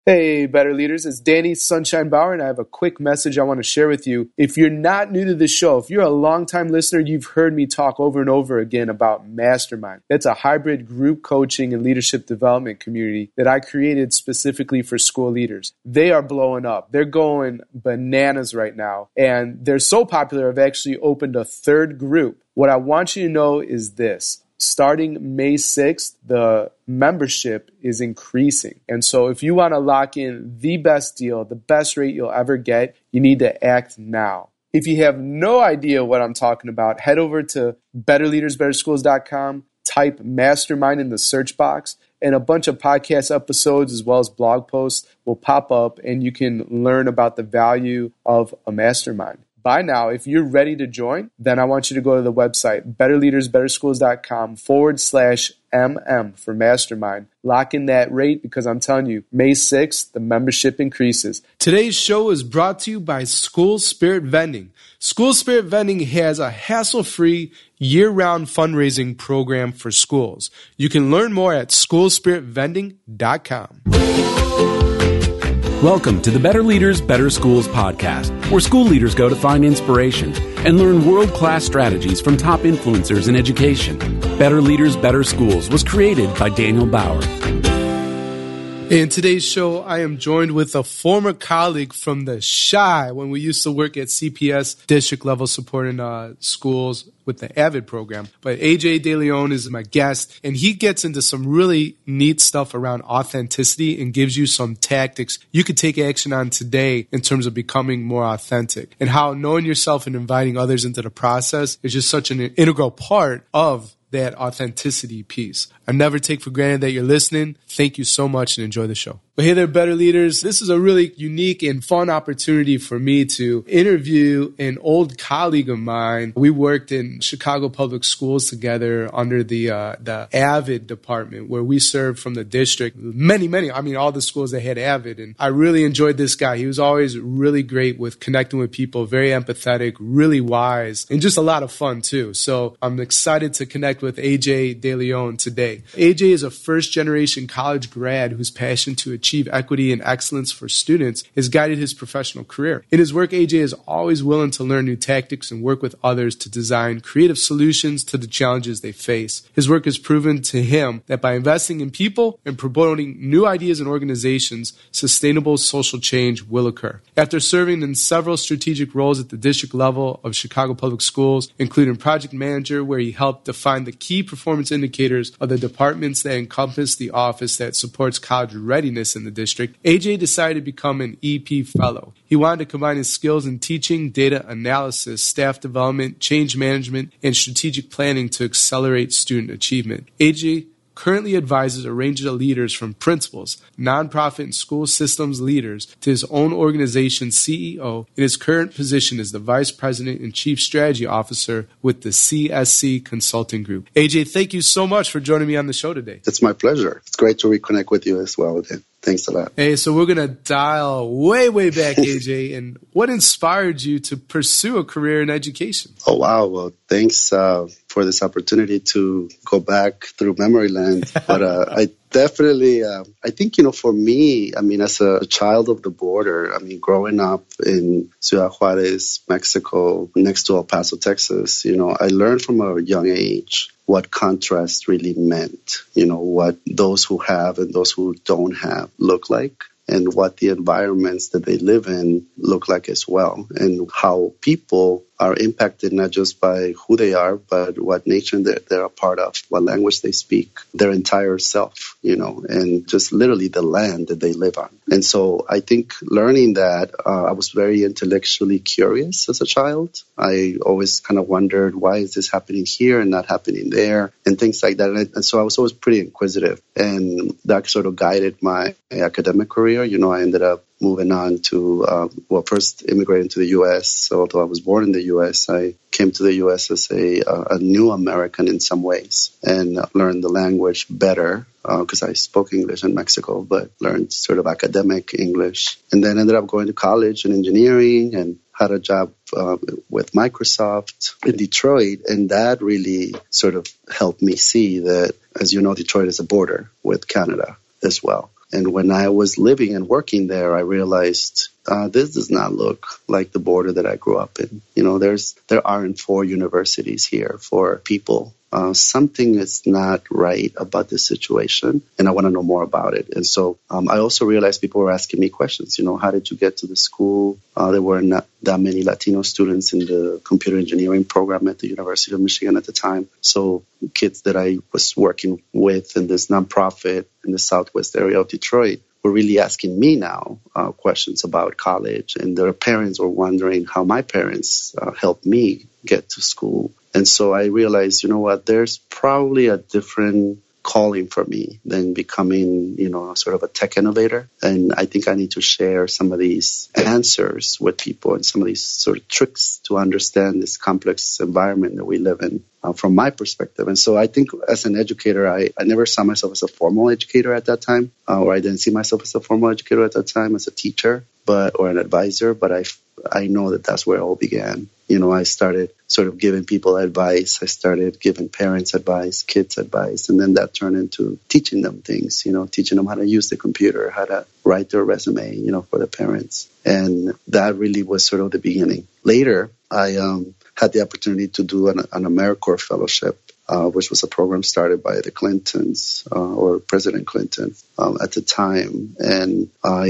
Hey, Better Leaders, it's Danny Sunshine Bauer, and I have a quick message I want to share with you. If you're not new to the show, if you're a longtime listener, you've heard me talk over and over again about Mastermind. That's a hybrid group coaching and leadership development community that I created specifically for school leaders. They are blowing up. They're going bananas right now, and they're so popular, I've actually opened a third group. What I want you to know is this. Starting May 6th, the membership is increasing. And so if you want to lock in the best deal, the best rate you'll ever get, you need to act now. If you have no idea what I'm talking about, head over to betterleadersbetterschools.com, type Mastermind in the search box, and a bunch of podcast episodes as well as blog posts will pop up, and you can learn about the value of a mastermind. By now, if you're ready to join, then I want you to go to the website, betterleadersbetterschools.com/MM for Mastermind. Lock in that rate because I'm telling you, May 6th, the membership increases. Today's show is brought to you by School Spirit Vending. School Spirit Vending has a hassle-free, year-round fundraising program for schools. You can learn more at schoolspiritvending.com. Welcome to the Better Leaders, Better Schools podcast, where school leaders go to find inspiration and learn world-class strategies from top influencers in education. Better Leaders, Better Schools was created by Daniel Bauer. In today's show, I am joined with a former colleague from the SHI when we used to work at CPS, district level support in schools with the AVID program. But AJ DeLeon is my guest, and he gets into some really neat stuff around authenticity and gives you some tactics you could take action on today in terms of becoming more authentic, and how knowing yourself and inviting others into the process is just such an integral part of that authenticity piece. I never take for granted that you're listening. Thank you so much and enjoy the show. But hey there, Better Leaders. This is a really unique and fun opportunity for me to interview an old colleague of mine. We worked in Chicago Public Schools together under the AVID department, where we served from the district all the schools that had AVID. And I really enjoyed this guy. He was always really great with connecting with people, very empathetic, really wise, and just a lot of fun too. So I'm excited to connect with AJ DeLeon today. AJ is a first-generation college grad whose passion to achieve equity and excellence for students has guided his professional career. In his work, AJ is always willing to learn new tactics and work with others to design creative solutions to the challenges they face. His work has proven to him that by investing in people and promoting new ideas and organizations, sustainable social change will occur. After serving in several strategic roles at the district level of Chicago Public Schools, including project manager, where he helped define the key performance indicators of the departments that encompass the office that supports college readiness in the district, AJ decided to become an EP fellow. He wanted to combine his skills in teaching, data analysis, staff development, change management, and strategic planning to accelerate student achievement. AJ currently advises a range of leaders from principals, nonprofit and school systems leaders to his own organization's CEO. In his current position as the Vice President and Chief Strategy Officer with the CSC Consulting Group. AJ, thank you so much for joining me on the show today. It's my pleasure. It's great to reconnect with you as well. Thanks a lot. Hey, so we're going to dial way back, AJ. And what inspired you to pursue a career in education? Oh, wow. Well, thanks for this opportunity to go back through memory lane. But I definitely, I think, for me, as a child of the border, growing up in Ciudad Juarez, Mexico, next to El Paso, Texas, I learned from a young age what contrast really meant, what those who have and those who don't have look like, and what the environments that they live in look like as well, and how people are impacted not just by who they are, but what nation they're a part of, what language they speak, their entire self, and just literally the land that they live on. And so I think learning that, I was very intellectually curious as a child. I always kind of wondered, why is this happening here and not happening there, and things like that. And so I was always pretty inquisitive, and that sort of guided my academic career. I ended up moving on to, first immigrating to the U.S. So although I was born in the U.S., I came to the U.S. as a new American in some ways, and learned the language better because I spoke English in Mexico, but learned sort of academic English. And then ended up going to college in engineering and had a job with Microsoft in Detroit. And that really sort of helped me see that, as you know, Detroit is a border with Canada as well. And when I was living and working there, I realized this does not look like the border that I grew up in. There aren't 4 universities here for people. Something is not right about this situation, and I want to know more about it. And so I also realized people were asking me questions. How did you get to the school? There were not that many Latino students in the computer engineering program at the University of Michigan at the time. So kids that I was working with in this nonprofit in the southwest area of Detroit were really asking me now questions about college, and their parents were wondering how my parents helped me get to school. And so I realized, there's probably a different calling for me than becoming, sort of a tech innovator. And I think I need to share some of these answers with people and some of these sort of tricks to understand this complex environment that we live in from my perspective. And so I think as an educator, I never saw myself as a formal educator at that time, or I didn't see myself as a formal educator at that time as a teacher or an advisor, but I know that that's where it all began. I started sort of giving people advice. I started giving parents advice, kids advice, and then that turned into teaching them things, teaching them how to use the computer, how to write their resume, for the parents. And that really was sort of the beginning. Later, I had the opportunity to do an AmeriCorps fellowship, which was a program started by the Clintons, or President Clinton at the time. And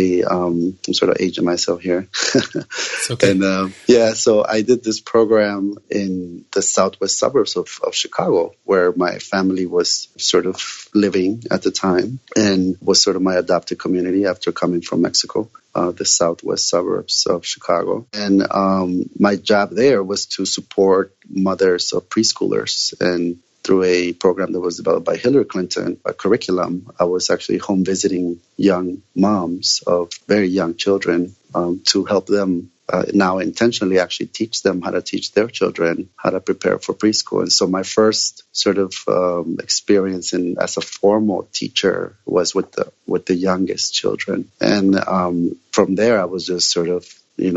I'm sort of aging myself here. It's okay. And so I did this program in the southwest suburbs of Chicago, where my family was sort of living at the time and was sort of my adopted community after coming from Mexico. The southwest suburbs of Chicago. And my job there was to support mothers of preschoolers. And through a program that was developed by Hillary Clinton, a curriculum, I was actually home visiting young moms of very young children to help them now intentionally actually teach them how to teach their children how to prepare for preschool. And so my first sort of experience as a formal teacher was with the youngest children. And from there, I was just sort of, in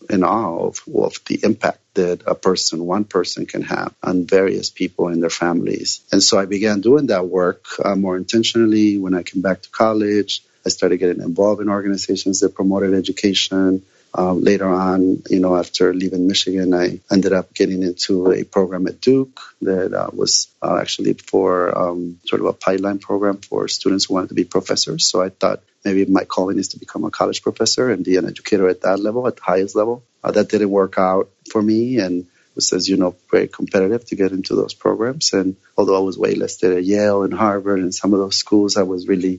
awe of the impact that one person can have on various people and their families. And so I began doing that work more intentionally. When I came back to college, I started getting involved in organizations that promoted education. Later on, after leaving Michigan, I ended up getting into a program at Duke that was actually for sort of a pipeline program for students who wanted to be professors. So I thought maybe my calling is to become a college professor and be an educator at that level, at the highest level. That didn't work out for me, and it was, as you know, very competitive to get into those programs. And although I was waitlisted at Yale and Harvard and some of those schools, I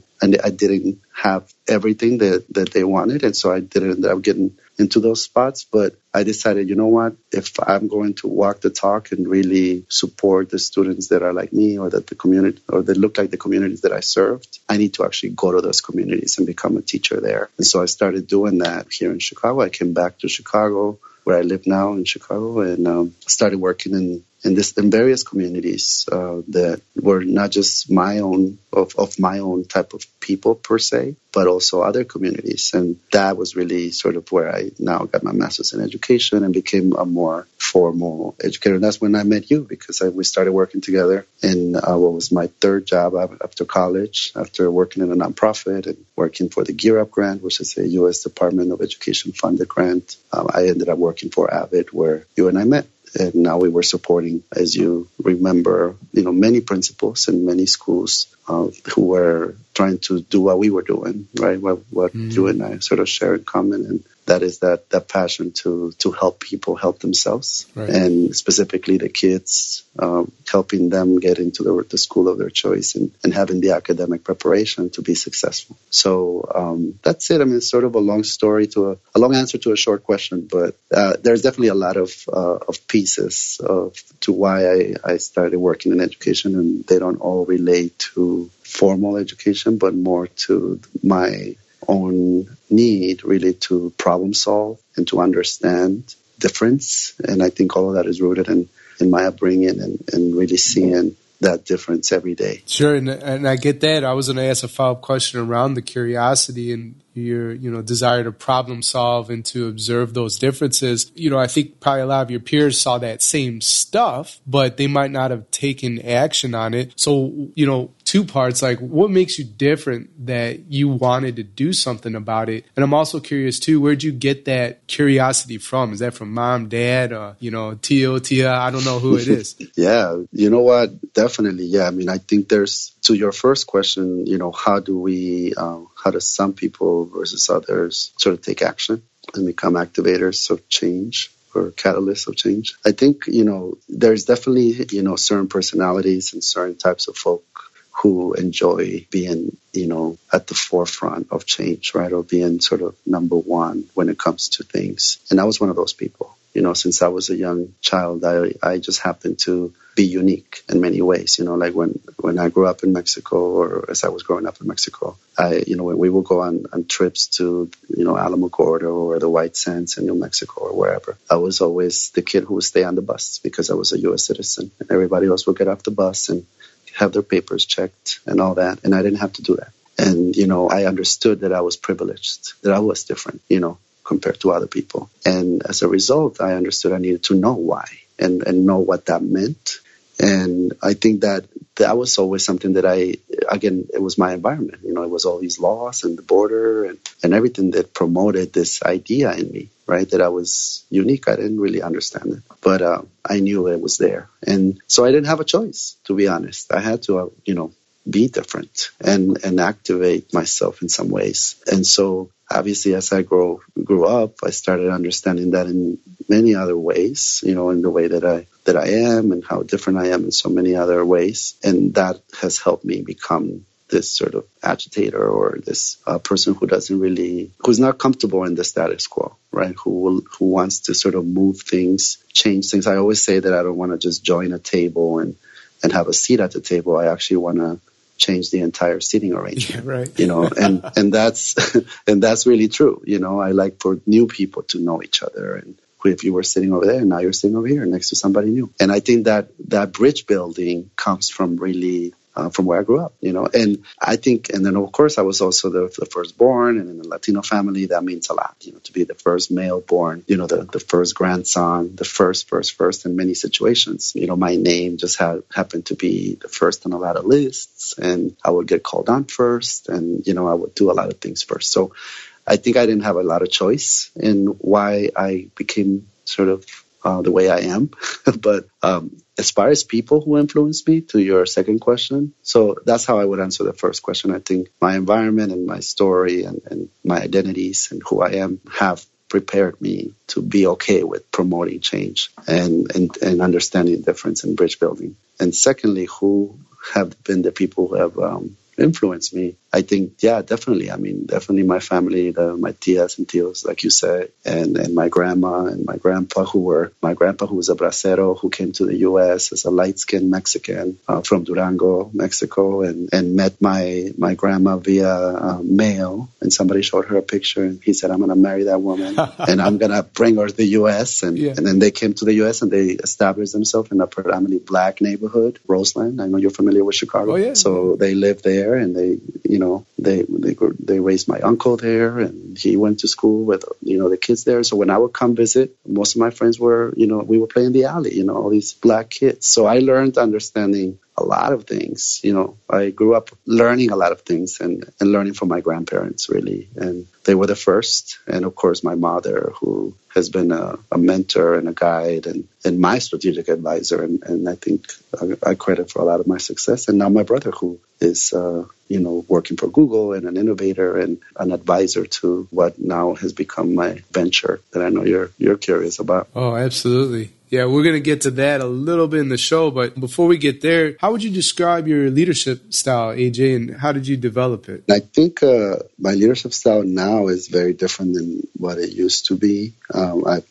didn't have everything that they wanted. And so I didn't end up getting into those spots. But I decided, if I'm going to walk the talk and really support the students that are like me, or that the community, or that look like the communities that I served, I need to actually go to those communities and become a teacher there. And so I started doing that here in Chicago. I came back to Chicago, where I live now in Chicago, and started working in various communities that were not just my own type of people per se, but also other communities. And that was really sort of where I now got my master's in education and became a more formal educator. And that's when I met you, because we started working together in what was my third job after college, after working in a nonprofit and working for the Gear Up grant, which is a U.S. Department of Education funded grant. I ended up working for Avid, where you and I met. And now we were supporting, as you remember, many principals in many schools who were trying to do what we were doing, right? What you and I sort of share in common. And that is that passion to help people help themselves, right. And specifically the kids, helping them get into the school of their choice and having the academic preparation to be successful. So that's it. I mean, it's sort of a long story a long answer to a short question, but there's definitely a lot of pieces to why I started working in education, and they don't all relate to formal education, but more to my own need really to problem solve and to understand difference. And I think all of that is rooted in my upbringing and really seeing that difference every day. Sure, and I get that. I was going to ask a follow-up question around the curiosity and your desire to problem solve and to observe those differences. I think probably a lot of your peers saw that same stuff, but they might not have taken action on it. So, two parts. Like, what makes you different that you wanted to do something about it? And I'm also curious, too, where'd you get that curiosity from? Is that from mom, dad, or, Tio, Tia? I don't know who it is. Yeah, you know what? Definitely, yeah. I mean, I think there's, to your first question, how does some people versus others sort of take action and become activators of change or catalysts of change? I think, there's definitely, certain personalities and certain types of folk who enjoy being, at the forefront of change, right? Or being sort of number one when it comes to things. And I was one of those people. Since I was a young child, I just happened to be unique in many ways. Like when I grew up in Mexico, or as I was growing up in Mexico, when we would go on trips to, Alamogordo or the White Sands in New Mexico or wherever, I was always the kid who would stay on the bus because I was a U.S. citizen. And everybody else would get off the bus and have their papers checked and all that. And I didn't have to do that. And, I understood that I was privileged, that I was different, compared to other people. And as a result, I understood I needed to know why and know what that meant. And I think that was always something that it was my environment. It was all these laws and the border and everything that promoted this idea in me, right? That I was unique. I didn't really understand it, but I knew it was there. And so I didn't have a choice, to be honest. I had to, be different and activate myself in some ways. And so obviously, as I grew up, I started understanding that in many other ways, in the way that I am and how different I am in so many other ways. And that has helped me become this sort of agitator or this person who's not comfortable in the status quo, right? Who wants to sort of move things, change things. I always say that I don't want to just join a table and have a seat at the table. I actually want to change the entire seating arrangement, yeah, right. And that's really true. I like for new people to know each other, and if you were sitting over there and now you're sitting over here next to somebody new. And I think that bridge building comes from really from where I grew up, and I think, and then of course I was also the firstborn, and in a Latino family, that means a lot, to be the first male born, the first grandson, the first in many situations. My name just happened to be the first on a lot of lists, and I would get called on first, and, I would do a lot of things first. So I think I didn't have a lot of choice in why I became sort of the way I am. But as far as people who influenced me, to your second question, so that's how I would answer the first question. I think my environment and my story and my identities and who I am have prepared me to be okay with promoting change and understanding the difference in bridge building. And secondly, who have been the people who have influenced me? I think, yeah, definitely. I mean, definitely my family, my tias and tios, like you said, and my grandma and my grandpa, who was a bracero who came to the U.S. as a light-skinned Mexican from Durango, Mexico, and met my grandma via mail. And somebody showed her a picture, and he said, I'm going to marry that woman, and I'm going to bring her to the U.S. And then they came to the U.S. and they established themselves in a predominantly black neighborhood, Roseland. I know you're familiar with Chicago. Oh, yeah. So they lived there, and they raised my uncle there, and he went to school with, the kids there. So when I would come visit, most of my friends were, we were playing the alley, all these black kids. So I learned understanding a lot of things. I grew up learning a lot of things and learning from my grandparents, really. And they were the first. And of course, my mother, who has been a mentor and a guide and my strategic advisor. And I think I credit for a lot of my success. And now my brother, who is, working for Google and an innovator and an advisor to what now has become my venture that I know you're curious about. Oh, absolutely. Yeah, we're going to get to that a little bit in the show, but before we get there, how would you describe your leadership style, AJ, and how did you develop it? I think my leadership style now is very different than what it used to be. I've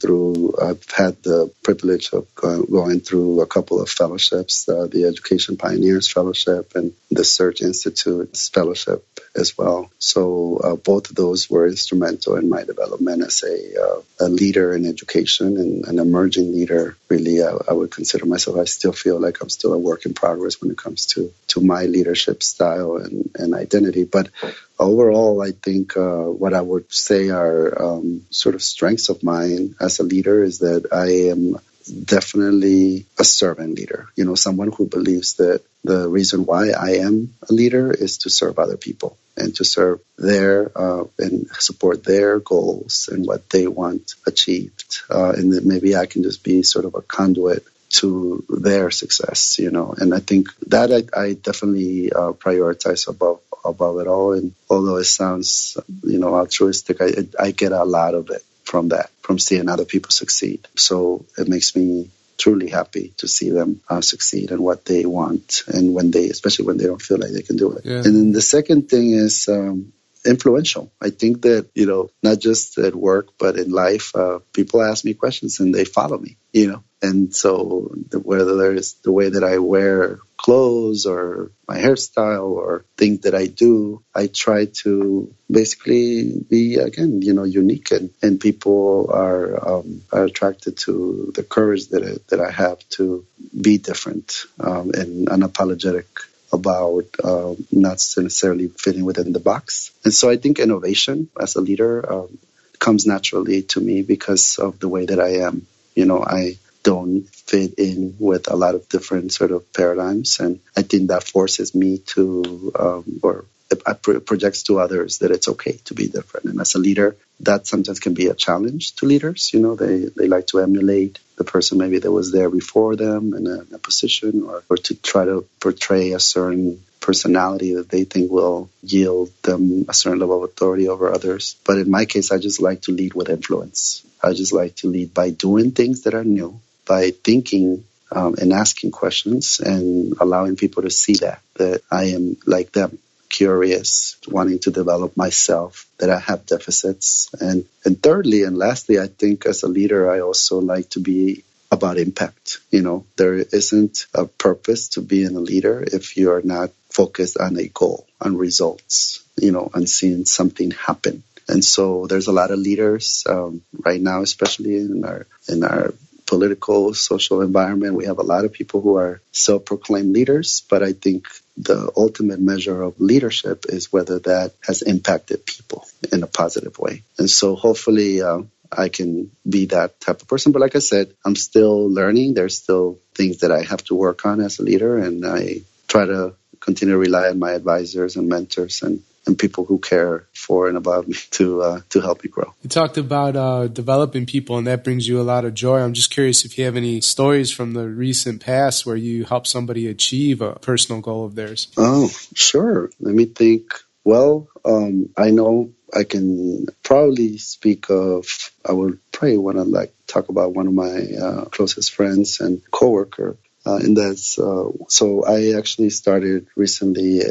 had the privilege of going through a couple of fellowships, the Education Pioneers Fellowship and the Search Institute's Fellowship as well. So both of those were instrumental in my development as a leader in education and an emerging leader. Really, I would consider myself, I still feel like I'm still a work in progress when it comes to my leadership style and identity. But overall, I think what I would say are sort of strengths of mine as a leader is that I am definitely a servant leader, someone who believes that the reason why I am a leader is to serve other people and to serve their and support their goals and what they want achieved. And that maybe I can just be sort of a conduit to their success, and I think that I definitely prioritize above it all. And although it sounds, altruistic, I get a lot of it from seeing other people succeed. So it makes me truly happy to see them succeed in what they want, and especially when they don't feel like they can do it. Yeah. And then the second thing is influential. I think that, not just at work, but in life, people ask me questions and they follow me, And so whether there's the way that I wear clothes or my hairstyle or things that I do, I try to basically be, again, unique, and people are attracted to the courage that I have to be different and unapologetic about not necessarily fitting within the box. And so I think innovation as a leader comes naturally to me because of the way that I am. I don't fit in with a lot of different sort of paradigms, and I think that forces me to, or it projects to others that it's okay to be different. And as a leader, that sometimes can be a challenge to leaders. They like to emulate the person maybe that was there before them in a position, or to try to portray a certain personality that they think will yield them a certain level of authority over others. But in my case, I just like to lead with influence. I just like to lead by doing things that are new, by thinking and asking questions and allowing people to see that I am like them, curious, wanting to develop myself, that I have deficits. And thirdly and lastly, I think as a leader, I also like to be about impact. There isn't a purpose to being a leader if you are not focused on a goal, on results, on seeing something happen. And so there's a lot of leaders right now, especially in our political, social environment. We have a lot of people who are self-proclaimed leaders, but I think the ultimate measure of leadership is whether that has impacted people in a positive way. And so hopefully I can be that type of person. But like I said, I'm still learning. There's still things that I have to work on as a leader, and I try to continue to rely on my advisors and mentors and people who care for and about me to help me grow. You talked about developing people, and that brings you a lot of joy. I'm just curious if you have any stories from the recent past where you helped somebody achieve a personal goal of theirs. Oh, sure. Let me think. Well, I know I can probably speak of, I would probably want to talk about one of my closest friends and coworker. And that's, so I actually started recently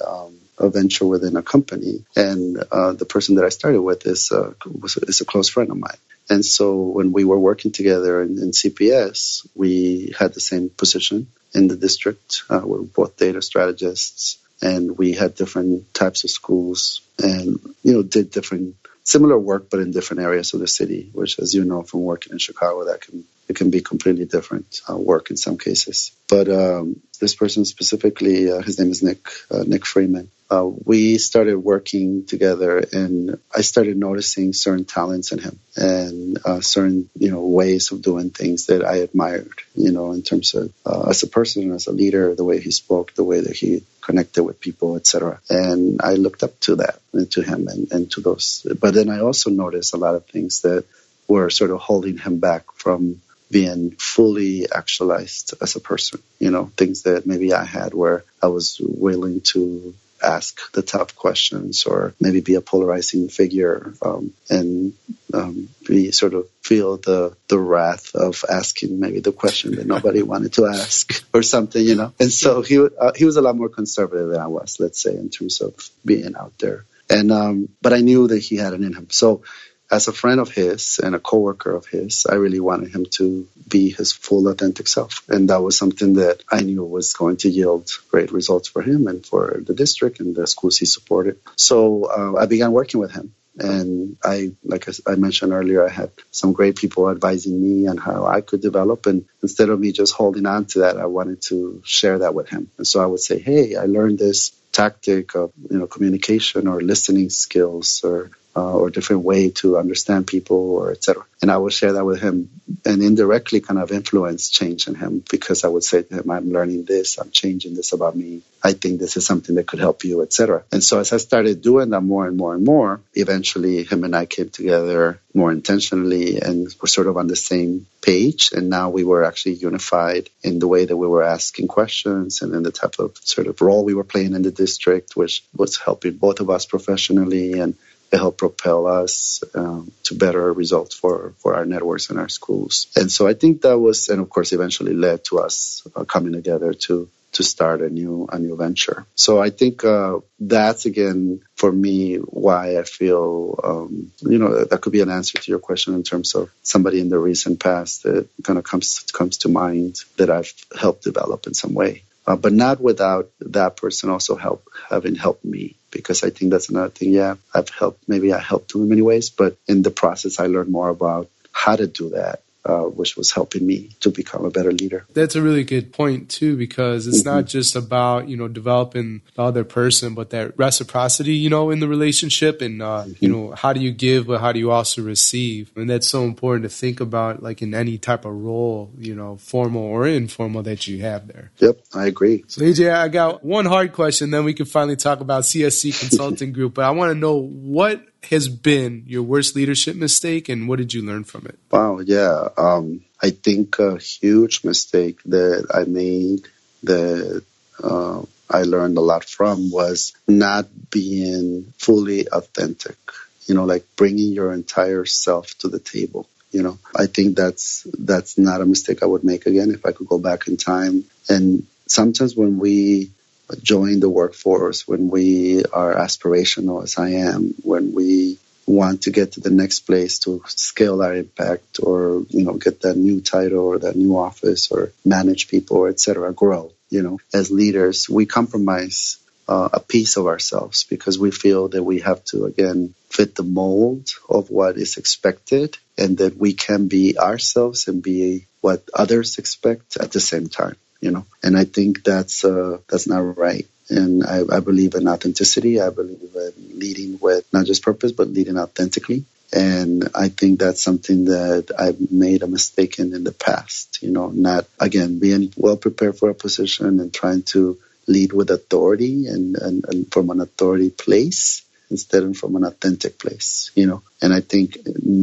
a venture within a company, and the person that I started with is a close friend of mine. And so when we were working together in CPS, we had the same position in the district. We're both data strategists, and we had different types of schools, and did different similar work, but in different areas of the city. Which, as you know from working in Chicago, it can be completely different work in some cases. But this person specifically, his name is Nick Freeman. We started working together, and I started noticing certain talents in him and certain, ways of doing things that I admired, in terms of as a person, as a leader, the way he spoke, the way that he connected with people, etc. And I looked up to that, and to him and to those. But then I also noticed a lot of things that were sort of holding him back from being fully actualized as a person, things that maybe I had where I was willing to ask the tough questions, or maybe be a polarizing figure, and we sort of feel the wrath of asking maybe the question that nobody wanted to ask or something, And so he was a lot more conservative than I was, let's say, in terms of being out there. And but I knew that he had it in him. So as a friend of his and a coworker of his, I really wanted him to be his full, authentic self. And that was something that I knew was going to yield great results for him and for the district and the schools he supported. So I began working with him. And like I mentioned earlier, I had some great people advising me on how I could develop. And instead of me just holding on to that, I wanted to share that with him. And so I would say, hey, I learned this tactic of, communication or listening skills or or different way to understand people, or etc. And I would share that with him, and indirectly kind of influence change in him, because I would say to him, I'm learning this, I'm changing this about me, I think this is something that could help you, etc. And so as I started doing that more and more and more, eventually him and I came together more intentionally and were sort of on the same page. And now we were actually unified in the way that we were asking questions and in the type of sort of role we were playing in the district, which was helping both of us professionally, and it helped propel us to better results for our networks and our schools. And so I think that was, and of course eventually led to us coming together to start a new venture. So I think that's, again, for me, why I feel, that could be an answer to your question in terms of somebody in the recent past that kind of comes to mind that I've helped develop in some way. But not without that person also having helped me, because I think that's another thing. Yeah, I helped him in many ways, but in the process, I learned more about how to do that, which was helping me to become a better leader. That's a really good point, too, because it's not just about, developing the other person, but that reciprocity, in the relationship, and, how do you give, but how do you also receive? And that's so important to think about, like in any type of role, formal or informal that you have there. Yep, I agree. So, AJ, I got one hard question, then we can finally talk about CSC Consulting Group, but I want to know, what has been your worst leadership mistake, and what did you learn from it? Wow, yeah. I think a huge mistake that I made that I learned a lot from was not being fully authentic, like bringing your entire self to the table. I think that's not a mistake I would make again if I could go back in time. And sometimes when we join the workforce, when we are aspirational, as I am, when we want to get to the next place to scale our impact, or get that new title or that new office, or manage people, or etc., grow, as leaders, we compromise a piece of ourselves, because we feel that we have to, again, fit the mold of what is expected, and that we can be ourselves and be what others expect at the same time. And I think that's not right. And I believe in authenticity. I believe in leading with not just purpose, but leading authentically. And I think that's something that I've made a mistake in the past. Not, again, being well prepared for a position and trying to lead with authority and from an authority place instead of from an authentic place. And I think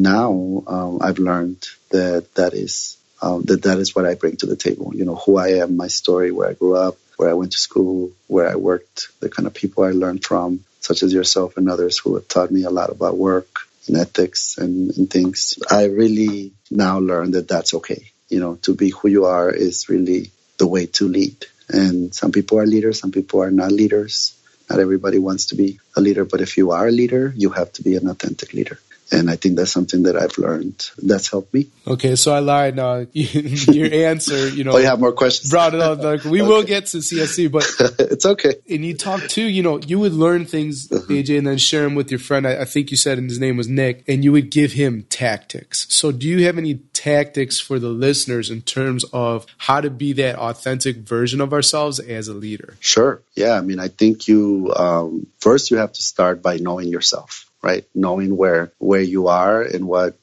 now I've learned that is what I bring to the table. Who I am, my story, where I grew up, where I went to school, where I worked, the kind of people I learned from, such as yourself and others who have taught me a lot about work and ethics and things. I really now learn that that's okay. To be who you are is really the way to lead. And some people are leaders, some people are not leaders. Not everybody wants to be a leader, but if you are a leader, you have to be an authentic leader. And I think that's something that I've learned that's helped me. Okay, so I lied. Your answer, Oh, you have more questions? Brought it up. We will get to CSC, but it's okay. And you talk too, you would learn things, AJ, and then share them with your friend. I think you said his name was Nick, and you would give him tactics. So do you have any tactics for the listeners in terms of how to be that authentic version of ourselves as a leader? Sure. Yeah. I think you first you have to start by knowing yourself. Right, knowing where you are and what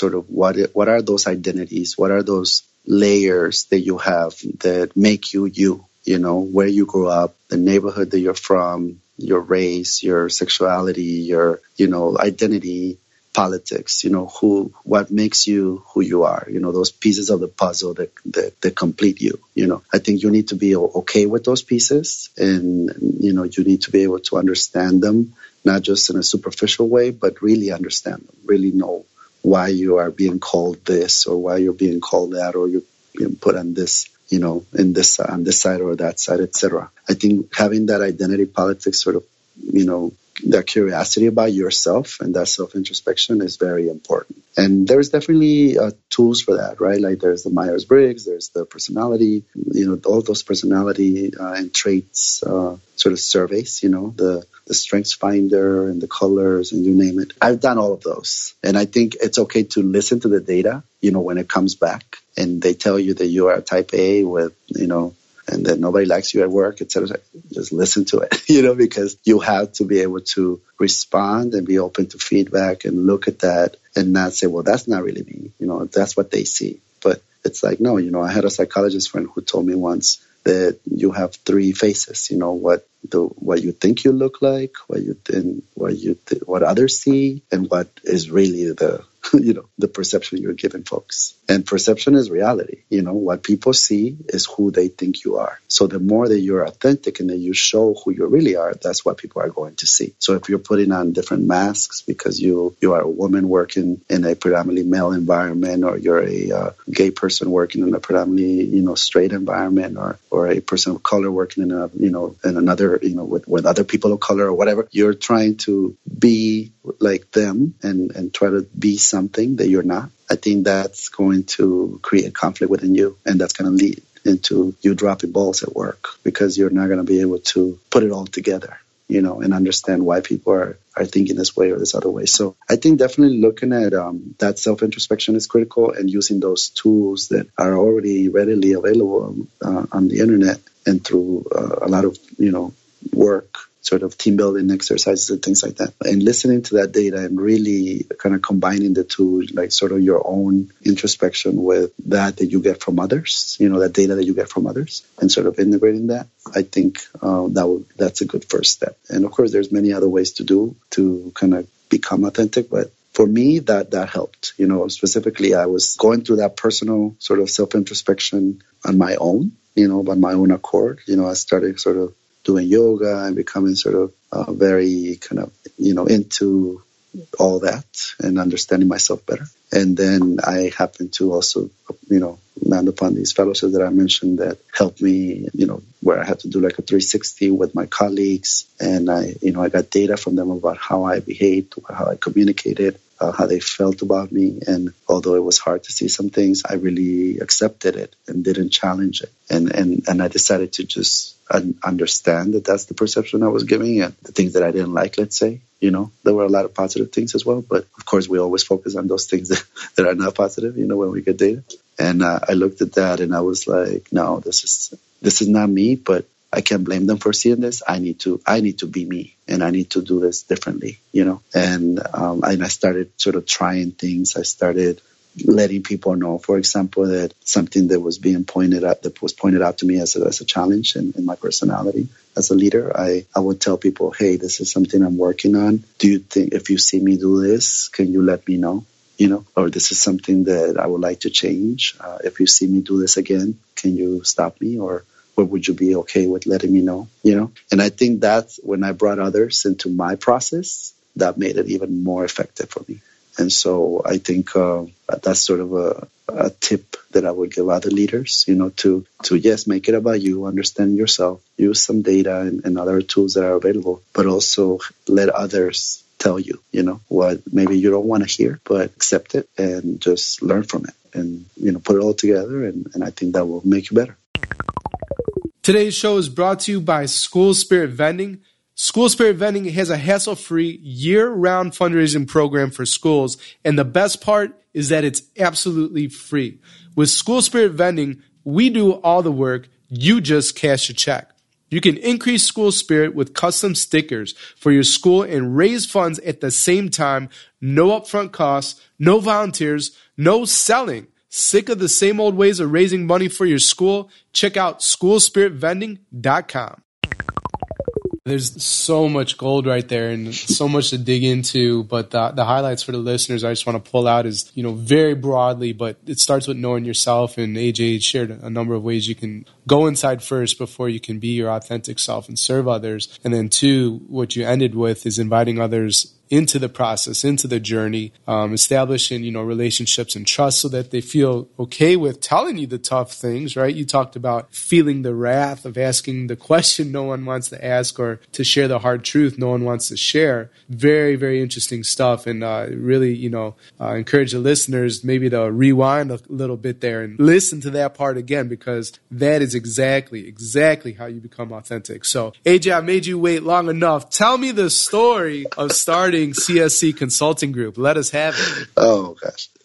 are those identities, what are those layers that you have that make you, where you grew up, the neighborhood that you're from, your race, your sexuality, your identity, politics, what makes you who you are, those pieces of the puzzle that complete you. I think you need to be okay with those pieces, and you need to be able to understand them, not just in a superficial way, but really understand them, really know why you are being called this, or why you're being called that, or you're being put on this, on this side or that side, etc. I think having that identity politics sort of, that curiosity about yourself and that self-introspection is very important. And there's definitely tools for that, right? Like there's the Myers-Briggs, there's the personality, all those personality and traits sort of surveys, the Strengths Finder and the colors and you name it. I've done all of those. And I think it's okay to listen to the data, when it comes back and they tell you that you are a type A with, and then nobody likes you at work, etc. Just listen to it, because you have to be able to respond and be open to feedback and look at that and not say, well, that's not really me. That's what they see. But it's like, no, I had a psychologist friend who told me once that you have three faces, what you think you look like, what others see, and what is really the the perception you're giving folks. And perception is reality. What people see is who they think you are. So the more that you're authentic and that you show who you really are, that's what people are going to see. So if you're putting on different masks because you are a woman working in a predominantly male environment, or you're a gay person working in a predominantly, straight environment, or a person of color working in in another, with other people of color or whatever, you're trying to be like them and try to be something that you're not. I think that's going to create conflict within you, and that's going to lead into you dropping balls at work because you're not going to be able to put it all together, and understand why people are thinking this way or this other way. So I think definitely looking at that self-introspection is critical, and using those tools that are already readily available on the internet and through a lot of, work, sort of team building exercises and things like that. And listening to that data and really kind of combining the two, like sort of your own introspection with that you get from others, that data that you get from others, and sort of integrating that. I think that's a good first step. And of course, there's many other ways to kind of become authentic, but for me, that helped. Specifically, I was going through that personal sort of self-introspection on my own, on my own accord. I started sort of doing yoga and becoming sort of very kind of, into all that and understanding myself better. And then I happened to also, land upon these fellowships that I mentioned that helped me, where I had to do like a 360 with my colleagues. And I got data from them about how I behaved, how I communicated, how they felt about me. And although it was hard to see some things, I really accepted it and didn't challenge it. And I decided to just understand that that's the perception I was giving, and the things that I didn't like, let's say, there were a lot of positive things as well. But of course, we always focus on those things that are not positive, when we get data. And I looked at that and I was like, no, this is not me, but I can't blame them for seeing this. I need to be me, and I need to do this differently, And I started sort of trying things. I started letting people know, for example, that something that was pointed out to me as a challenge in my personality as a leader, I would tell people, hey, this is something I'm working on. Do you think if you see me do this, can you let me know? Or this is something that I would like to change. If you see me do this again, can you stop me? Or would you be okay with letting me know? And I think that's when I brought others into my process, that made it even more effective for me. And so I think that's sort of a tip that I would give other leaders, to yes, make it about you, understand yourself, use some data and other tools that are available, but also let others tell you, what maybe you don't want to hear, but accept it and just learn from it and, put it all together. And I think that will make you better. Today's show is brought to you by School Spirit Vending. School Spirit Vending has a hassle-free, year-round fundraising program for schools, and the best part is that it's absolutely free. With School Spirit Vending, we do all the work, you just cash a check. You can increase school spirit with custom stickers for your school and raise funds at the same time. No upfront costs, no volunteers, no selling. Sick of the same old ways of raising money for your school? Check out schoolspiritvending.com. There's so much gold right there and so much to dig into, but the highlights for the listeners I just want to pull out is, very broadly, but it starts with knowing yourself, and AJ shared a number of ways you can go inside first before you can be your authentic self and serve others. And then two, what you ended with is inviting others into the process, into the journey, establishing, relationships and trust so that they feel okay with telling you the tough things, right? You talked about feeling the wrath of asking the question no one wants to ask, or to share the hard truth no one wants to share. Very, very interesting stuff. And really, encourage the listeners maybe to rewind a little bit there and listen to that part again, because that is exactly how you become authentic. So, AJ, I made you wait long enough. Tell me the story of starting CSC Consulting Group. Let us have it. Oh, gosh.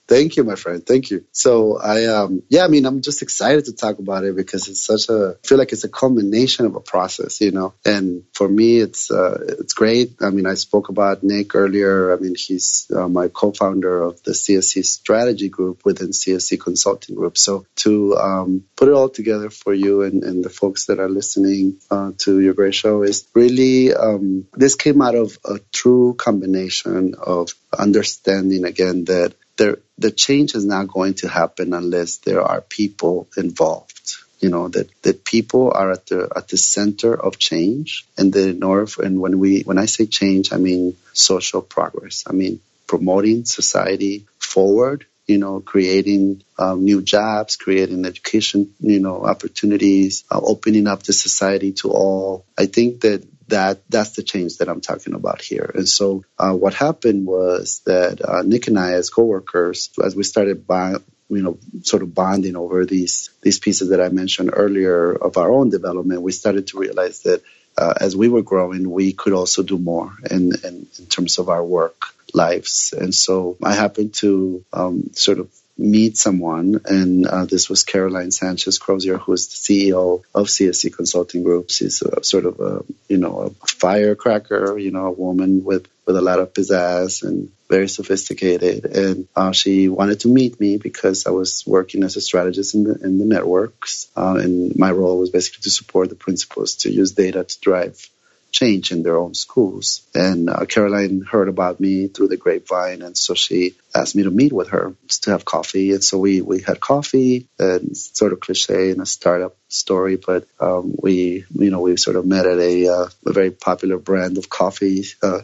Thank you, my friend. Thank you. So I'm just excited to talk about it because it's I feel like it's a culmination of a process, and for me, it's great. I mean, I spoke about Nick earlier. I mean, he's my co-founder of the CSC strategy group within CSC Consulting Group. So to put it all together for you and the folks that are listening to your great show is really, this came out of a true combination of understanding again that the change is not going to happen unless there are people involved. That people are at the center of change, and when I say change, I mean social progress. I mean promoting society forward. Creating new jobs, creating education, opportunities, opening up the society to all. I think that's the change that I'm talking about here. And so what happened was that Nick and I, as coworkers, as we started sort of bonding over these pieces that I mentioned earlier of our own development, we started to realize that as we were growing, we could also do more in terms of our work lives. And so I happened to sort of meet someone, and this was Caroline Sanchez Crozier, who is the CEO of CSC Consulting Group. She's sort of a firecracker, a woman with a lot of pizzazz and very sophisticated. And she wanted to meet me because I was working as a strategist in the networks, and my role was basically to support the principals to use data to drive change in their own schools. And Caroline heard about me through the grapevine, and so she asked me to meet with her just to have coffee. And so we had coffee, and it's sort of cliche in a startup story, but we sort of met at a very popular brand of coffee,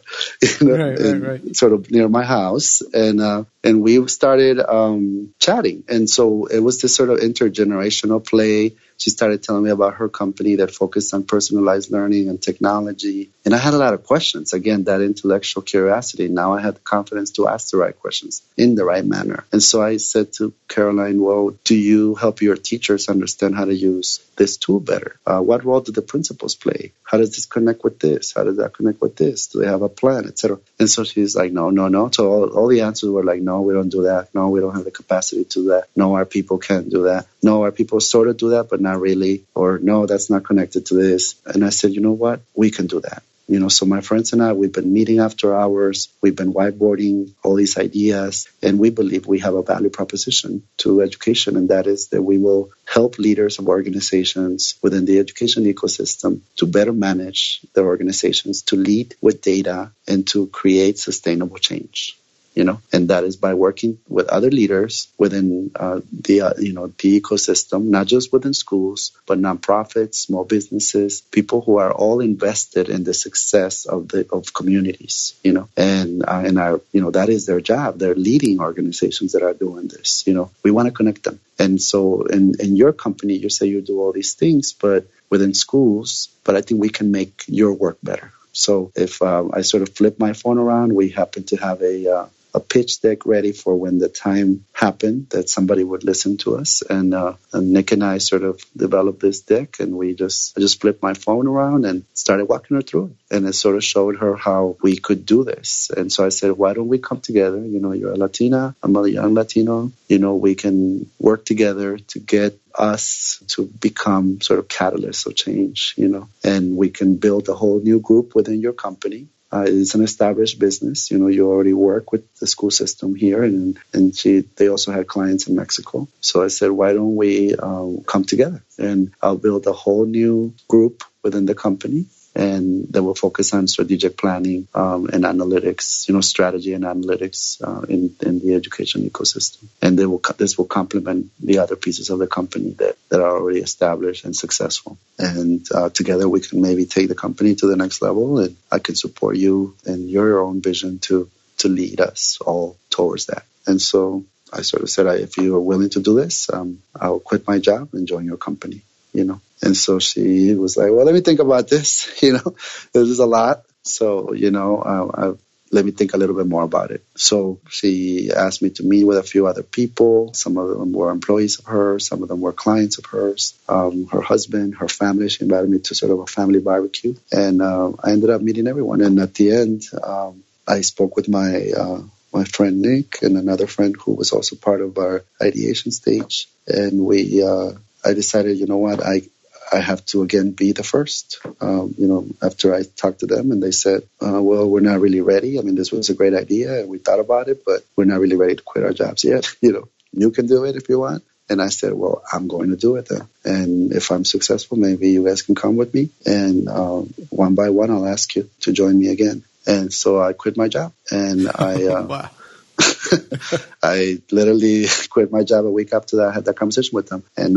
right. Sort of near my house, and we started chatting. And so it was this sort of intergenerational play. She started telling me about her company that focused on personalized learning and technology. And I had a lot of questions. Again, that intellectual curiosity. Now I had the confidence to ask the right questions in the right manner. And so I said to Caroline, well, do you help your teachers understand how to use this tool better? What role do the principals play? How does this connect with this? How does that connect with this? Do they have a plan, etc.? And so she's like, no. So all the answers were like, no, we don't do that. No, we don't have the capacity to do that. No, our people can't do that. No, our people sort of do that, but not really. Or no, that's not connected to this. And I said, you know what? We can do that. So my friends and I, we've been meeting after hours. We've been whiteboarding all these ideas, and we believe we have a value proposition to education, and that is that we will help leaders of organizations within the education ecosystem to better manage their organizations, to lead with data, and to create sustainable change. And that is by working with other leaders within the ecosystem, not just within schools, but nonprofits, small businesses, people who are all invested in the success of communities, and that is their job. They're leading organizations that are doing this. We want to connect them. And so in your company, you say you do all these things, but within schools, but I think we can make your work better. So if I sort of flip my phone around, we happen to have a pitch deck ready for when the time happened that somebody would listen to us. And Nick and I sort of developed this deck, and I just flipped my phone around and started walking her through it. And it sort of showed her how we could do this. And so I said, why don't we come together? You're a Latina, I'm a young Latino. We can work together to get us to become sort of catalysts of change, and we can build a whole new group within your company. It's an established business. You already work with the school system here, and they also had clients in Mexico. So I said, why don't we come together, and I'll build a whole new group within the company, and that will focus on strategic planning and analytics, strategy and analytics in the education ecosystem. And this will complement the other pieces of the company that are already established and successful. And together we can maybe take the company to the next level, and I can support you in your own vision to lead us all towards that. And so I sort of said, if you are willing to do this, I'll quit my job and join your company, And so she was like, well, let me think about this. This is a lot. So, let me think a little bit more about it. So she asked me to meet with a few other people. Some of them were employees of hers. Some of them were clients of hers. Her husband, her family. She invited me to sort of a family barbecue. And I ended up meeting everyone. And at the end, I spoke with my my friend Nick and another friend who was also part of our ideation stage. And I decided, you know what, I have to again be the first. After I talked to them and they said, well, we're not really ready. I mean, this was a great idea and we thought about it, but we're not really ready to quit our jobs yet. You can do it if you want. And I said, well, I'm going to do it then. And if I'm successful, maybe you guys can come with me. And one by one, I'll ask you to join me again. And so I quit my job. And Wow. I literally quit my job a week after that. I had that conversation with them, and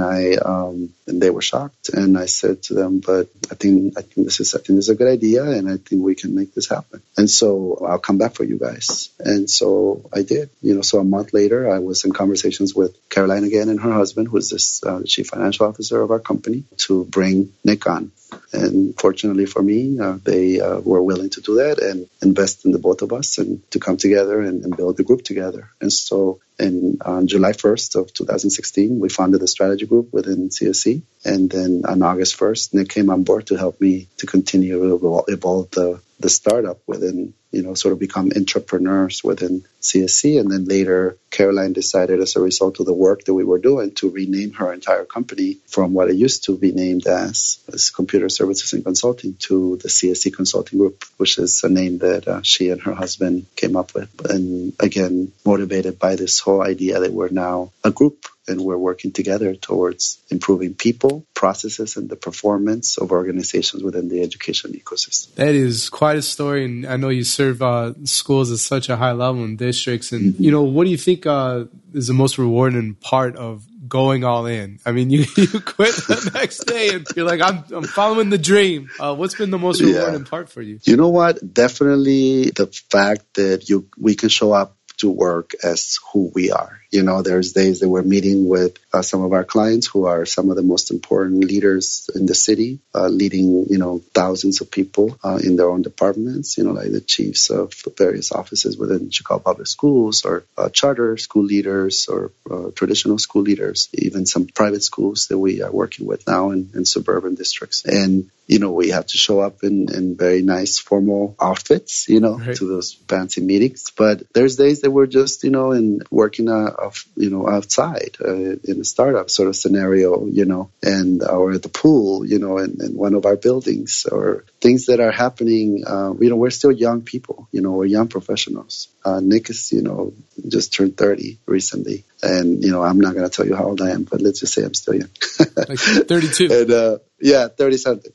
and they were shocked. And I said to them, "But I think this is a good idea, and I think we can make this happen. And so I'll come back for you guys." And so I did. So a month later, I was in conversations with Caroline again and her husband, who's the chief financial officer of our company, to bring Nick on. And fortunately for me, they were willing to do that and invest in the both of us and to come together and build the group together. And so on July 1st of 2016, we founded the strategy group within CSC. And then on August 1st, Nick came on board to help me to continue to evolve the startup within, sort of become entrepreneurs within CSC. And then later, Caroline decided as a result of the work that we were doing to rename her entire company from what it used to be named as Computer Services and Consulting to the CSC Consulting Group, which is a name that she and her husband came up with. And again, motivated by this whole idea that we're now a group and we're working together towards improving people, processes, and the performance of organizations within the education ecosystem. That is quite a story, and I know you serve schools at such a high level in districts. And, what do you think is the most rewarding part of going all in? I mean, you quit the next day and you're like, I'm following the dream. What's been the most rewarding part for you? You know what? Definitely the fact that we can show up to work as who we are. There's days that we're meeting with some of our clients who are some of the most important leaders in the city, leading, thousands of people in their own departments, like the chiefs of various offices within Chicago Public Schools or charter school leaders or traditional school leaders, even some private schools that we are working with now in suburban districts. And we have to show up in very nice formal outfits, right, to those fancy meetings. But there's days that we're just, working outside in a startup sort of scenario, and or at the pool, in one of our buildings, or things that are happening. We're still young people, we're young professionals. Nick is, just turned 30 recently. And, I'm not going to tell you how old I am, but let's just say I'm still young. Like 32. And, 30-something.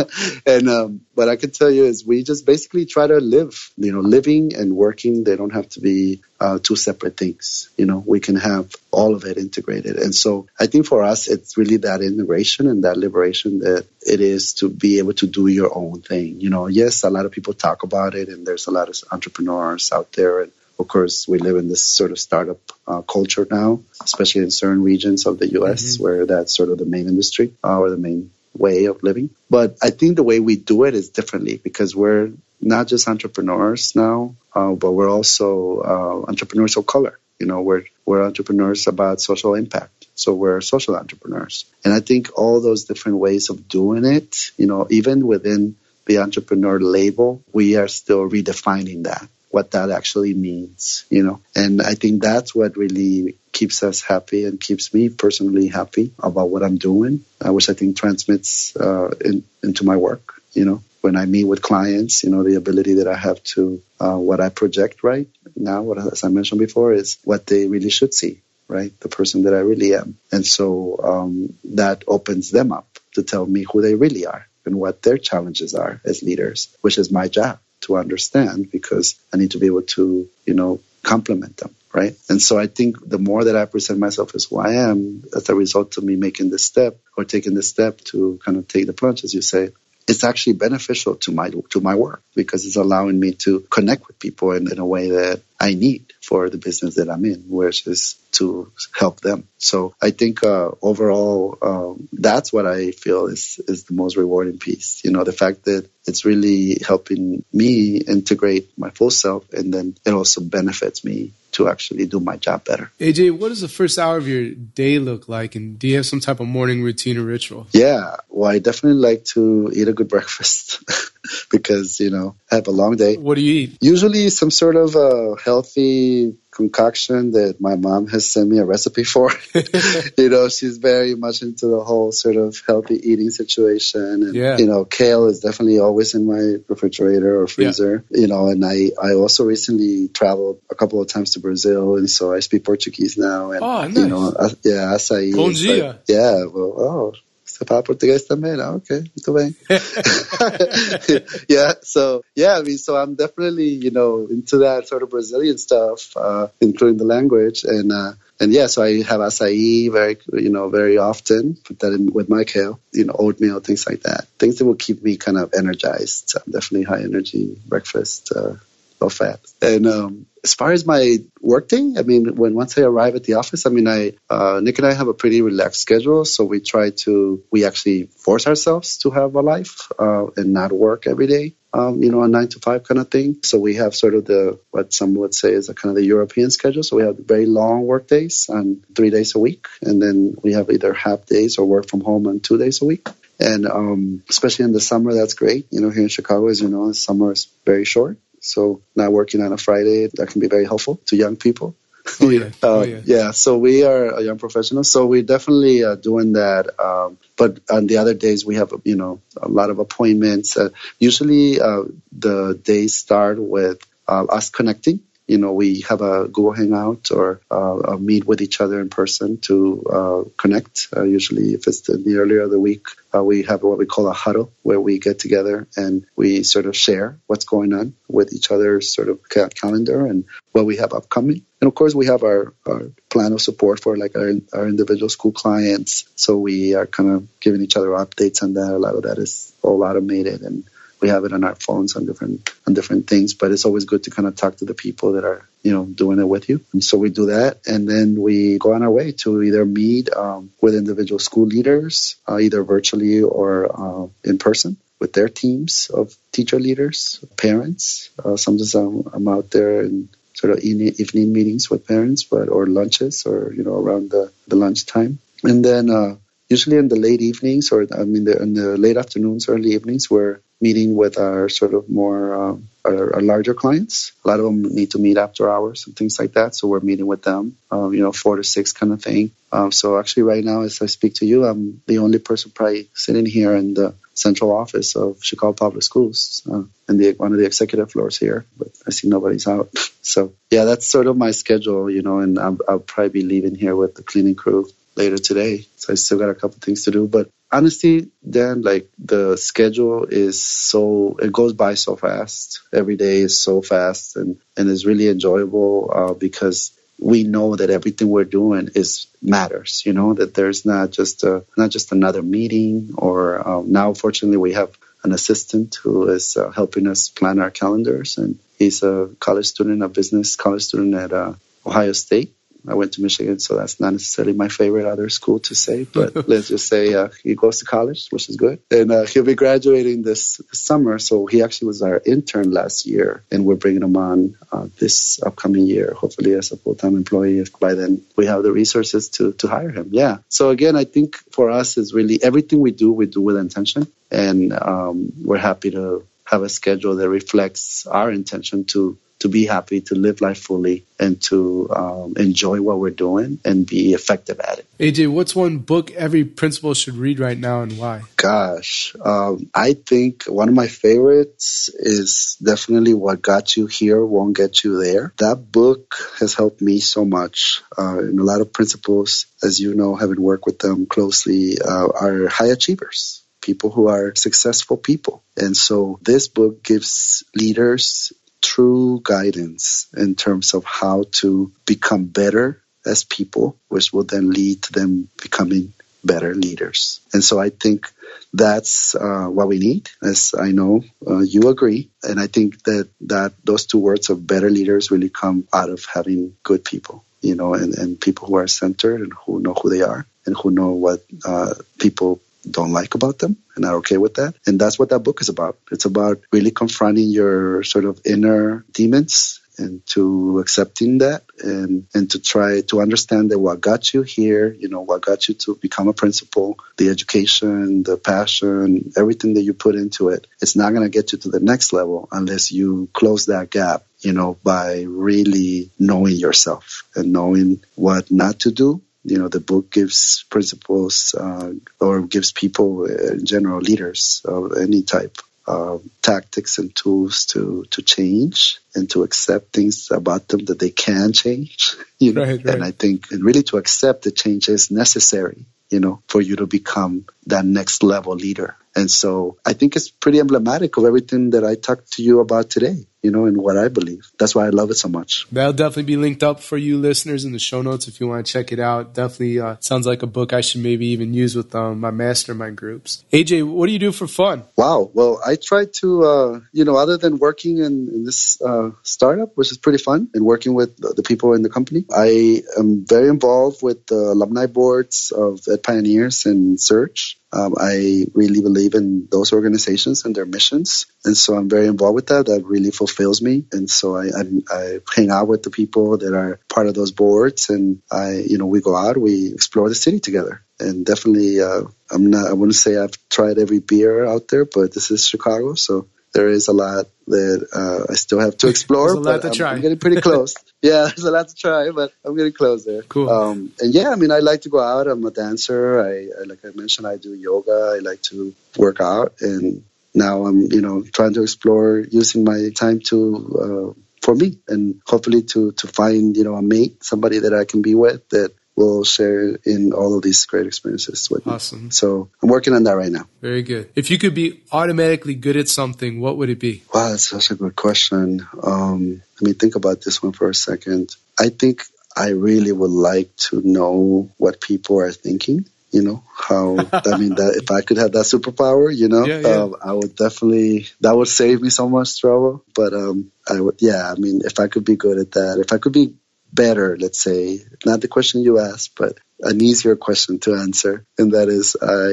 And what I can tell you is we just basically try to live, living and working. They don't have to be two separate things. We can have all of it integrated. And so I think for us, it's really that integration and that liberation that it is to be able to do your own thing. Yes, a lot of people talk about it, and there's a lot of entrepreneurs out there. And of course, we live in this sort of startup culture now, especially in certain regions of the U.S. where that's sort of the main industry or the main way of living. But I think the way we do it is differently, because we're not just entrepreneurs now, but we're also entrepreneurs of color. We're entrepreneurs about social impact. So we're social entrepreneurs. And I think all those different ways of doing it, even within the entrepreneur label, we are still redefining that, what that actually means, And I think that's what really keeps us happy and keeps me personally happy about what I'm doing, which I think transmits into my work, When I meet with clients, the ability that I have to, what I project right now, as I mentioned before, is what they really should see, right? The person that I really am. And so that opens them up to tell me who they really are and what their challenges are as leaders, which is my job to understand, because I need to be able to, complement them, right? And so I think the more that I present myself as who I am, as a result of me making this step or taking this step to kind of take the plunge, as you say, it's actually beneficial to my work, because it's allowing me to connect with people in a way that I need for the business that I'm in, which is to help them. So I think overall, that's what I feel is the most rewarding piece. The fact that it's really helping me integrate my full self, and then it also benefits me to actually do my job better. AJ, what does the first hour of your day look like? And do you have some type of morning routine or ritual? Yeah, well, I definitely like to eat a good breakfast because, I have a long day. What do you eat? Usually some sort of healthy concoction that my mom has sent me a recipe for. She's very much into the whole sort of healthy eating situation. And, kale is definitely always in my refrigerator or freezer. And I also recently traveled a couple of times to Brazil, and so I speak Portuguese now. And, nice. Açaí. Bom dia. Você fala português também, não? Okay, muito bem. So I'm definitely, into that sort of Brazilian stuff, including the language. So I have açaí very often, put that in with my kale, oatmeal, things like that. Things that will keep me kind of energized. Definitely high energy breakfast, low fat. And as far as my workday, once I arrive at the office, Nick and I have a pretty relaxed schedule. So we actually force ourselves to have a life and not work every day. A 9 to 5 kind of thing. So we have sort of what some would say is a kind of the European schedule. So we have very long work days on 3 days a week. And then we have either half days or work from home on 2 days a week. And especially in the summer, that's great. Here in Chicago, as you know, the summer is very short. So not working on a Friday, that can be very helpful to young people. Oh, yeah. So we are a young professional. So we're definitely doing that. But on the other days, we have, a lot of appointments. Usually the days start with us connecting. We have a Google Hangout or a meet with each other in person to connect. Usually if it's the earlier of the week, we have what we call a huddle where we get together and we sort of share what's going on with each other's sort of calendar and what we have upcoming. And of course, we have our plan of support for like our individual school clients. So we are kind of giving each other updates on that. A lot of that is all automated, and we have it on our phones on different things. But it's always good to kind of talk to the people that are, doing it with you. And so we do that. And then we go on our way to either meet with individual school leaders, either virtually or in person, with their teams of teacher leaders, parents. Sometimes I'm out there in sort of evening meetings with parents, or lunches, or around the lunchtime. And then usually in the late evenings, or in the late afternoons, early evenings, we're meeting with our sort of more our larger clients. A lot of them need to meet after hours and things like that. So we're meeting with them, 4 to 6 kind of thing. So actually right now, as I speak to you, I'm the only person probably sitting here in the central office of Chicago Public Schools, in one of the executive floors here, but I see nobody's out. So yeah, that's sort of my schedule, and I'll probably be leaving here with the cleaning crew later today. So I still got a couple things to do, but honestly, Dan, like the schedule it goes by so fast. Every day is so fast and is really enjoyable because we know that everything we're doing matters, that there's not just another meeting or now fortunately we have an assistant who is helping us plan our calendars, and he's a business college student at Ohio State. I went to Michigan, so that's not necessarily my favorite other school to say, but let's just say he goes to college, which is good. And he'll be graduating this summer, so he actually was our intern last year, and we're bringing him on this upcoming year, hopefully as a full-time employee, if by then we have the resources to hire him. Yeah. So again, I think for us is really everything we do with intention, and we're happy to have a schedule that reflects our intention to be happy, to live life fully, and to enjoy what we're doing and be effective at it. AJ, what's one book every principal should read right now and why? Gosh, I think one of my favorites is definitely What Got You Here Won't Get You There. That book has helped me so much. And a lot of principals, as you know, having worked with them closely, are high achievers, people who are successful people. And so this book gives leaders true guidance in terms of how to become better as people, which will then lead to them becoming better leaders. And so I think that's what we need, as I know you agree. And I think that those two words of better leaders really come out of having good people, and people who are centered and who know who they are and who know what people don't like about them and are okay with that. And that's what that book is about. It's about really confronting your sort of inner demons and to accepting that and to try to understand that what got you here, what got you to become a principal, the education, the passion, everything that you put into it, it's not going to get you to the next level unless you close that gap, by really knowing yourself and knowing what not to do. The book gives principals or gives people in general, leaders of any type, tactics and tools to change and to accept things about them that they can change. Right. And I think really to accept the change is necessary, for you to become that next level leader. And so I think it's pretty emblematic of everything that I talked to you about today, and what I believe. That's why I love it so much. That'll definitely be linked up for you listeners in the show notes if you want to check it out. Definitely sounds like a book I should maybe even use with my mastermind groups. AJ, what do you do for fun? Wow. Well, I try to, other than working in this startup, which is pretty fun, and working with the people in the company, I am very involved with the alumni boards of Ed Pioneers and Surge. I really believe in those organizations and their missions. And so I'm very involved with that. That really fulfills me. And so I hang out with the people that are part of those boards. And we go out, we explore the city together. And definitely, I wouldn't say I've tried every beer out there, but this is Chicago. So there is a lot that I still have to explore. There's a lot to try. I'm getting pretty close. Yeah, there's a lot to try, but I'm getting close there. Cool. I like to go out. I'm a dancer. I like I mentioned, I do yoga. I like to work out. And now I'm, trying to explore using my time for me and hopefully to find, a mate, somebody that I can be with that will share in all of these great experiences with me. Awesome. So I'm working on that right now. Very good. If you could be automatically good at something, what would it be? Wow, that's such a good question. Let me think about this one for a second. I think I really would like to know what people are thinking. That if I could have that superpower, I would definitely, that would save me so much trouble. But if I could be good at that, if I could be better, let's say, not the question you asked, but an easier question to answer. And that is,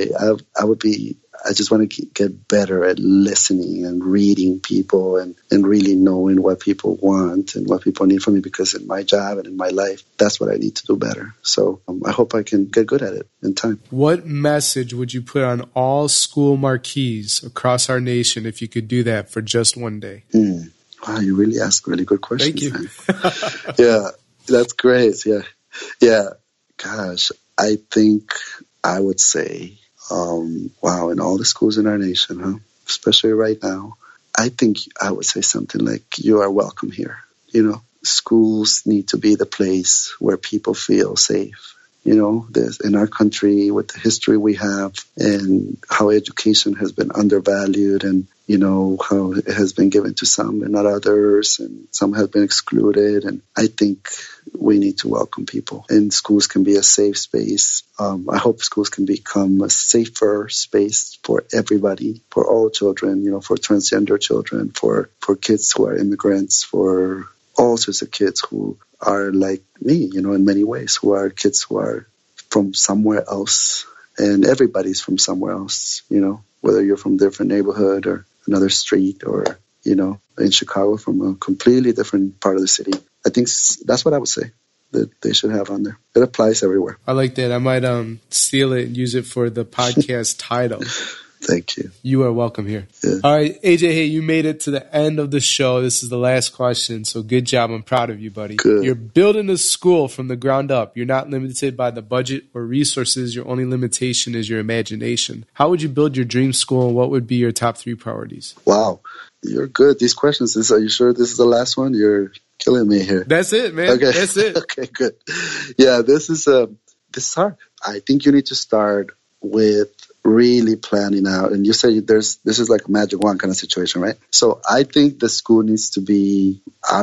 I just want to get better at listening and reading people and really knowing what people want and what people need from me, because in my job and in my life, that's what I need to do better. So I hope I can get good at it in time. What message would you put on all school marquees across our nation if you could do that for just one day? Wow, you really ask really good questions. Thank you. Yeah, that's great. Yeah. Gosh, I think I would say, in all the schools in our nation, especially right now, I think I would say something like, you are welcome here. Schools need to be the place where people feel safe. There's in our country, with the history we have and how education has been undervalued and, how it has been given to some and not others, and some have been excluded. And I think we need to welcome people, and schools can be a safe space. I hope schools can become a safer space for everybody, for all children, for transgender children, for kids who are immigrants, for all sorts of kids who are like me, in many ways, who are kids who are from somewhere else, and everybody's from somewhere else, whether you're from a different neighborhood or another street or, in Chicago from a completely different part of the city. I think that's what I would say that they should have on there. It applies everywhere. I like that. I might steal it and use it for the podcast title. Thank you. You are welcome here. Yeah. All right, AJ, hey, you made it to the end of the show. This is the last question, so good job. I'm proud of you, buddy. Good. You're building a school from the ground up. You're not limited by the budget or resources. Your only limitation is your imagination. How would you build your dream school, and what would be your top 3 priorities? Wow, you're good. These questions, are you sure this is the last one? You're killing me here. That's it, man. Okay. That's it. Okay, good. Yeah, this is hard. I think you need to start with really planning out, and you say this is like a magic wand kind of situation, right? So I think the school needs to be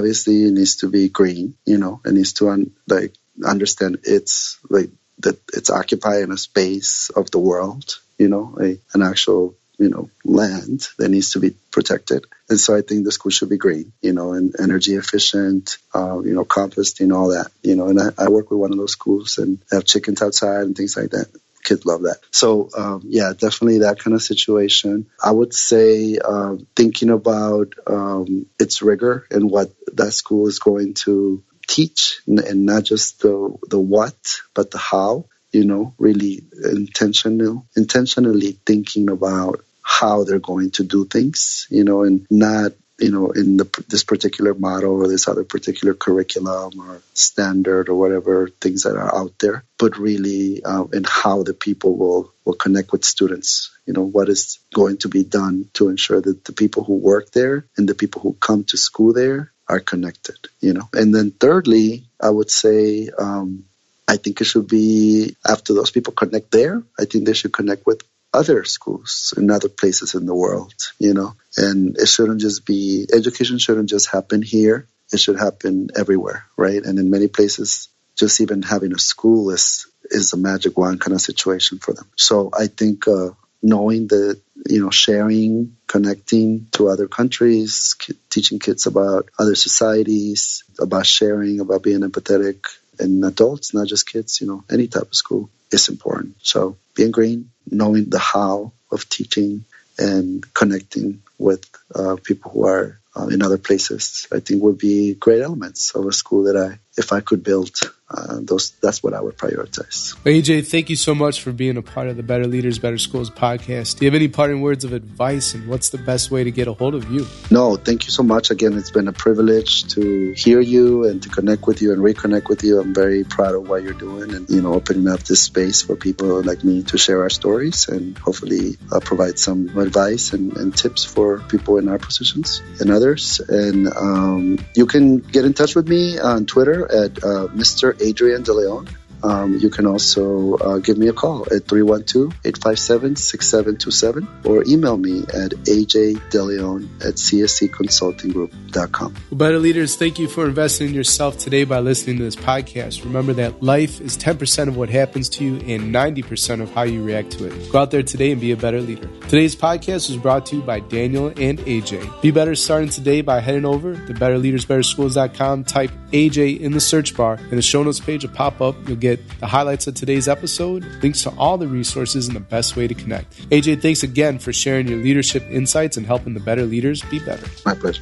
green, it needs to understand it's like that it's occupying a space of the world, an actual land that needs to be protected. And so I think the school should be green, and energy efficient, composting, all that, and I work with one of those schools and have chickens outside and things like that. Kids love that. So, definitely that kind of situation. I would say thinking about its rigor and what that school is going to teach, and not just the what, but the how. Really intentionally thinking about how they're going to do things, and not, in this particular model or this other particular curriculum or standard or whatever things that are out there, but really in how the people will connect with students. What is going to be done to ensure that the people who work there and the people who come to school there are connected, And then thirdly, I would say, I think it should be, after those people connect there, I think they should connect with other schools in other places in the world, and it shouldn't just be, education shouldn't just happen here. It should happen everywhere, right? And in many places, just even having a school is a magic wand kind of situation for them. So I think knowing that, sharing, connecting to other countries, teaching kids about other societies, about sharing, about being empathetic, and adults, not just kids, any type of school is important. So being green, knowing the how of teaching and connecting with people who are in other places, I think would be great elements of a school that if I could build, that's what I would prioritize. AJ, thank you so much for being a part of the Better Leaders, Better Schools podcast. Do you have any parting words of advice, and what's the best way to get a hold of you? No, thank you so much. Again, it's been a privilege to hear you and to connect with you and reconnect with you. I'm very proud of what you're doing and, opening up this space for people like me to share our stories and hopefully provide some advice and tips for people in our positions and others. And you can get in touch with me on Twitter at Mr. Adrian De Leon. You can also give me a call at 312-857-6727 or email me at ajdeleon@cscconsultinggroup.com. Well, Better Leaders, thank you for investing in yourself today by listening to this podcast. Remember that life is 10% of what happens to you and 90% of how you react to it. Go out there today and be a better leader. Today's podcast was brought to you by Daniel and AJ. Be better starting today by heading over to betterleadersbetterschools.com, type AJ in the search bar, and the show notes page will pop up. You'll get the highlights of today's episode, links to all the resources, and the best way to connect. AJ, thanks again for sharing your leadership insights and helping the better leaders be better. My pleasure.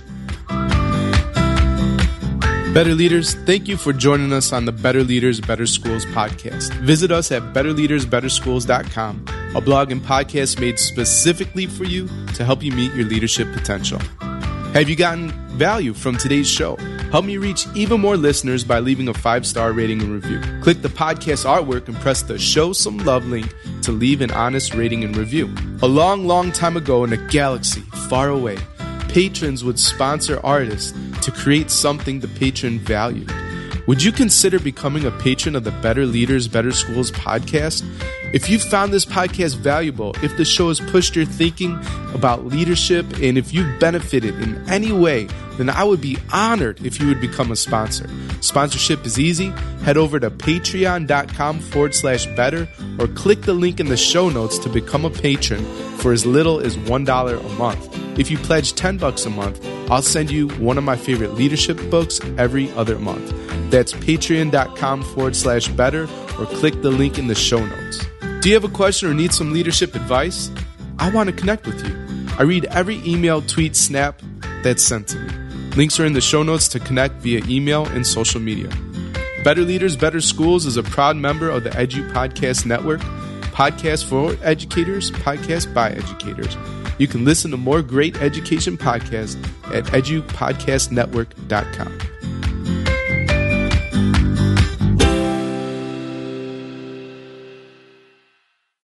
Better Leaders, thank you for joining us on the Better Leaders, Better Schools podcast. Visit us at betterleadersbetterschools.com, a blog and podcast made specifically for you to help you meet your leadership potential. Have you gotten value from today's show? Help me reach even more listeners by leaving a 5-star rating and review. Click the podcast artwork and press the Show Some Love link to leave an honest rating and review. A long, long time ago in a galaxy far away, patrons would sponsor artists to create something the patron valued. Would you consider becoming a patron of the Better Leaders, Better Schools podcast? If you found this podcast valuable, if the show has pushed your thinking about leadership, and if you've benefited in any way, then I would be honored if you would become a sponsor. Sponsorship is easy. Head over to patreon.com/better or click the link in the show notes to become a patron for as little as $1 a month. If you pledge $10 a month, I'll send you one of my favorite leadership books every other month. That's patreon.com/better or click the link in the show notes. Do you have a question or need some leadership advice? I want to connect with you. I read every email, tweet, snap that's sent to me. Links are in the show notes to connect via email and social media. Better Leaders, Better Schools is a proud member of the Edu Podcast Network, podcast for educators, podcast by educators. You can listen to more great education podcasts at edupodcastnetwork.com.